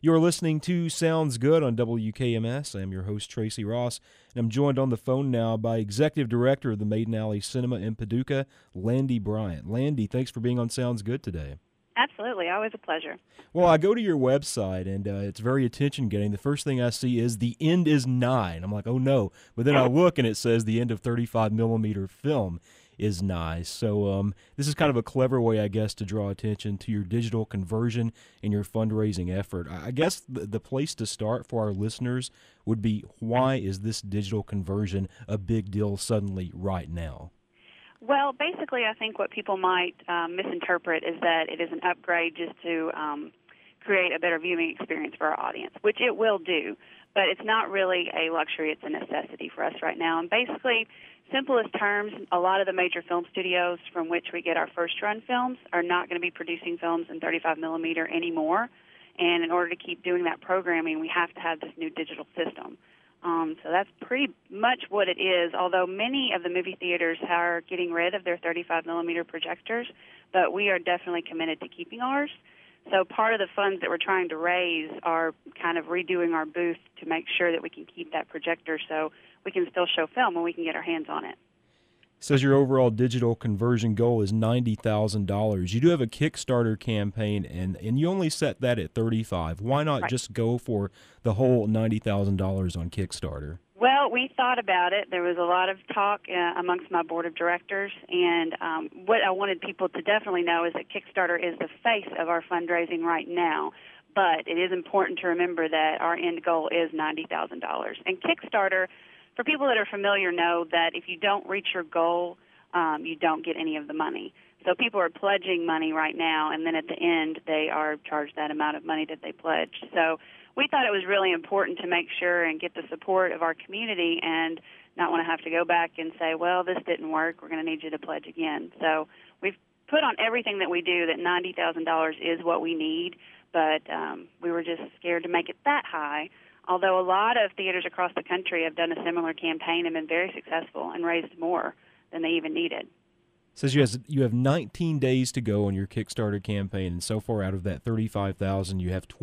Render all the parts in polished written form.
You're listening to Sounds Good on WKMS. I'm your host, Tracy Ross, and I'm joined on the phone now by Executive Director of the Maiden Alley Cinema in Paducah, Landy Bryant. Landy, thanks for being on Sounds Good today. Absolutely. Always a pleasure. Well, I go to your website, and it's very attention-getting. The first thing I see is the end is nigh. And I'm like, oh, no. But then I look, and it says the end of 35mm film is nigh. So this is kind of a clever way, I guess, to draw attention to your digital conversion and your fundraising effort. I guess the place to start for our listeners would be, why is this digital conversion a big deal suddenly right now? Well, basically, I think what people might misinterpret is that it is an upgrade just to create a better viewing experience for our audience, which it will do, but it's not really a luxury. It's a necessity for us right now. And basically, simplest terms, a lot of the major film studios from which we get our first-run films are not going to be producing films in 35mm anymore. And in order to keep doing that programming, we have to have this new digital system. So that's pretty much what it is, although many of the movie theaters are getting rid of their 35mm projectors, but we are definitely committed to keeping ours. So part of the funds that we're trying to raise are kind of redoing our booth to make sure that we can keep that projector so we can still show film and we can get our hands on it. It says your overall digital conversion goal is $90,000. You do have a Kickstarter campaign, and you only set that at $35,000. Why not just go for the whole $90,000 on Kickstarter? Well, we thought about it. There was a lot of talk amongst my board of directors, and what I wanted people to definitely know is that Kickstarter is the face of our fundraising right now. But it is important to remember that our end goal is $90,000. And Kickstarter, for people that are familiar, know that if you don't reach your goal, you don't get any of the money. So people are pledging money right now, and then at the end they are charged that amount of money that they pledged. So we thought it was really important to make sure and get the support of our community and not want to have to go back and say, well, this didn't work, we're going to need you to pledge again. So we've put on everything that we do that $90,000 is what we need, but we were just scared to make it that high. Although a lot of theaters across the country have done a similar campaign and been very successful and raised more than they even needed. It says you have 19 days to go on your Kickstarter campaign, and so far out of that $35,000, you have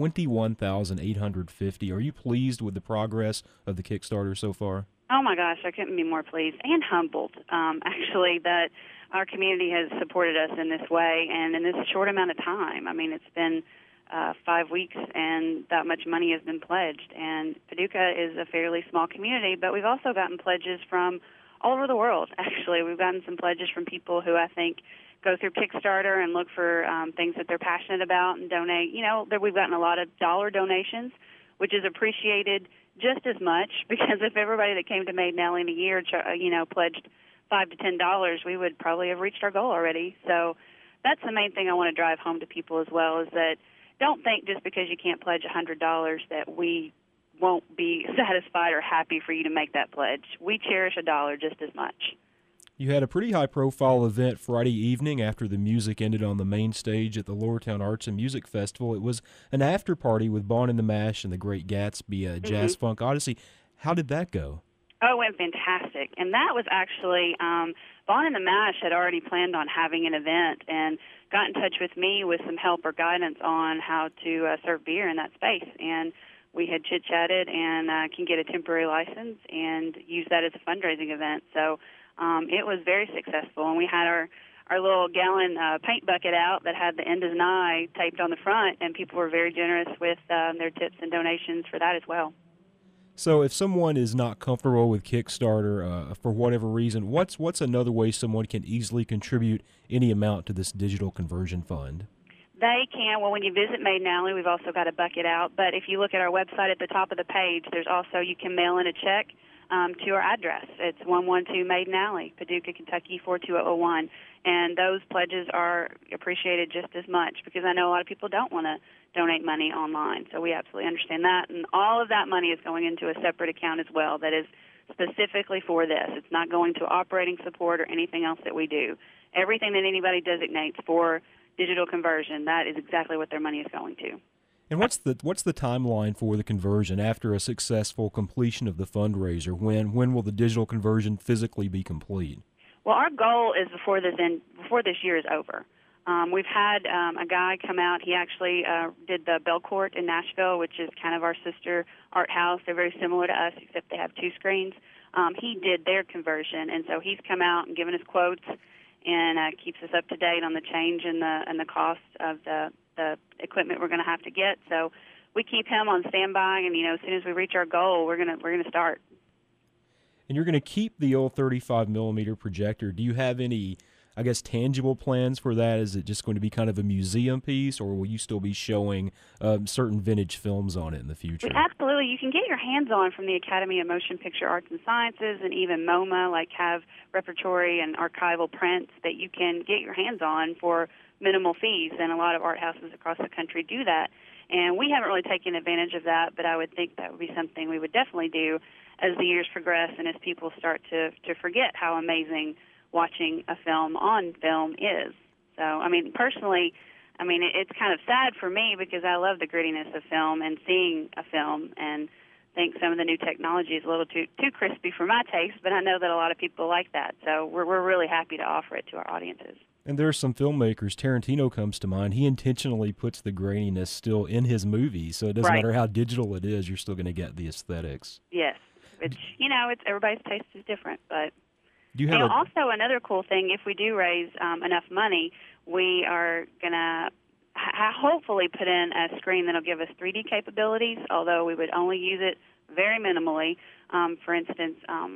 $21,850. Are you pleased with the progress of the Kickstarter so far? Oh my gosh, I couldn't be more pleased and humbled, actually, that our community has supported us in this way and in this short amount of time. I mean, it's been 5 weeks, and that much money has been pledged. And Paducah is a fairly small community, but we've also gotten pledges from all over the world, actually. We've gotten some pledges from people who I think go through Kickstarter and look for things that they're passionate about and donate. You know, we've gotten a lot of dollar donations, which is appreciated just as much, because if everybody that came to Maiden Alley in a year, pledged $5 to $10, we would probably have reached our goal already. So that's the main thing I want to drive home to people as well, is that don't think just because you can't pledge $100 that we won't be satisfied or happy for you to make that pledge. We cherish a dollar just as much. You had a pretty high-profile event Friday evening after the music ended on the main stage at the Lowertown Arts and Music Festival. It was an after-party with Bon and the Mash and the Great Gatsby, Jazz Funk Odyssey. How did that go? Oh, it went fantastic. And that was actually, Bon and the Mash had already planned on having an event and got in touch with me with some help or guidance on how to serve beer in that space. And we had chit-chatted and can get a temporary license and use that as a fundraising event. So it was very successful. And we had our little gallon paint bucket out that had the end is nigh taped on the front, and people were very generous with their tips and donations for that as well. So if someone is not comfortable with Kickstarter for whatever reason, what's another way someone can easily contribute any amount to this digital conversion fund? They can. Well, when you visit Maiden Alley, we've also got a bucket out. But if you look at our website at the top of the page, there's also, you can mail in a check to our address. It's 112 Maiden Alley, Paducah, Kentucky, 42001. And those pledges are appreciated just as much, because I know a lot of people don't want to donate money online. So we absolutely understand that. And all of that money is going into a separate account as well that is specifically for this. It's not going to operating support or anything else that we do. Everything that anybody designates for digital conversion, that is exactly what their money is going to. And what's the timeline for the conversion after a successful completion of the fundraiser? When will the digital conversion physically be complete? Well, our goal is before this year is over. We've had a guy come out. He actually did the Belcourt in Nashville, which is kind of our sister art house. They're very similar to us, except they have 2 screens. He did their conversion, and so he's come out and given us quotes and keeps us up to date on the change in the cost of the equipment we're going to have to get. So we keep him on standby, and as soon as we reach our goal, we're gonna start. And you're going to keep the old 35 millimeter projector. Do you have any, I guess, tangible plans for that? Is it just going to be kind of a museum piece, or will you still be showing certain vintage films on it in the future? Absolutely. You can get your hands on from the Academy of Motion Picture Arts and Sciences and even MoMA, have repertory and archival prints that you can get your hands on for minimal fees, and a lot of art houses across the country do that. And we haven't really taken advantage of that, but I would think that would be something we would definitely do as the years progress and as people start to forget how amazing watching a film on film is. So, personally, it's kind of sad for me because I love the grittiness of film and seeing a film, and think some of the new technology is a little too crispy for my taste, but I know that a lot of people like that. So we're really happy to offer it to our audiences. And there are some filmmakers, Tarantino comes to mind, he intentionally puts the graininess still in his movies, so it doesn't matter how digital it is, you're still going to get the aesthetics. Yes. It's everybody's taste is different, but do you have also another cool thing, if we do raise enough money, we are going to hopefully put in a screen that'll give us 3D capabilities, although we would only use it very minimally. For instance,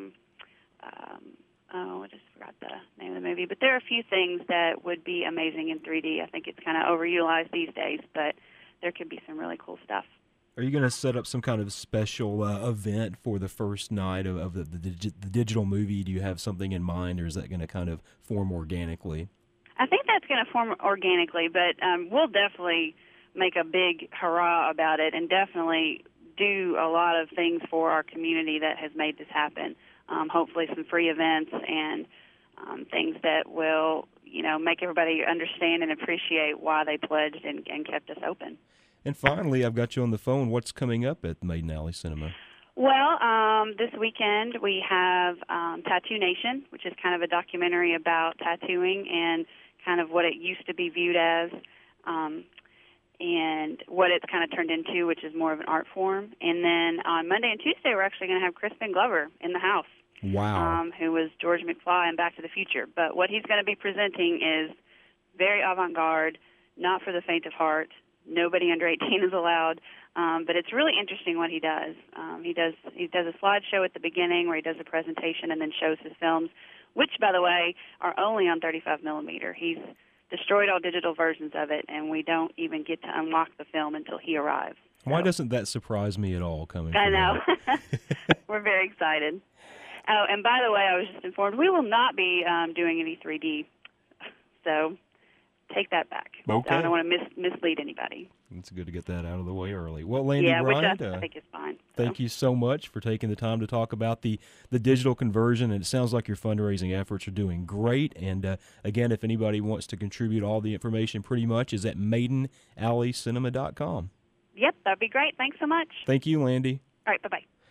I just forgot the name of the movie, but there are a few things that would be amazing in 3D. I think it's kind of overutilized these days, but there could be some really cool stuff. Are you going to set up some kind of special event for the first night of the digital movie? Do you have something in mind, or is that going to kind of form organically? I think that's going to form organically, but we'll definitely make a big hurrah about it and definitely do a lot of things for our community that has made this happen. Hopefully some free events and things that will, make everybody understand and appreciate why they pledged and kept us open. And finally, I've got you on the phone. What's coming up at Maiden Alley Cinema? Well, this weekend we have Tattoo Nation, which is kind of a documentary about tattooing and kind of what it used to be viewed as and what it's kind of turned into, which is more of an art form. And then on Monday and Tuesday, we're actually going to have Crispin Glover in the house. Wow. Who was George McFly in Back to the Future. But what he's going to be presenting is very avant-garde, not for the faint of heart. Nobody under 18 is allowed, but it's really interesting what he does. He does a slideshow at the beginning where he does a presentation and then shows his films, which, by the way, are only on 35 millimeter. He's destroyed all digital versions of it, and we don't even get to unlock the film until he arrives. So. Why doesn't that surprise me at all? Coming, I know. That? We're very excited. Oh, and by the way, I was just informed we will not be doing any 3D, so take that back. Okay. I don't want to mislead anybody. It's good to get that out of the way early. Well, Landy Bryant, Bryant, I think it's fine. Thank you so much for taking the time to talk about the digital conversion, and it sounds like your fundraising efforts are doing great. And again, if anybody wants to contribute, all the information pretty much is at MaidenAlleyCinema.com. Yep, that'd be great. Thanks so much. Thank you, Landy. All right, bye-bye.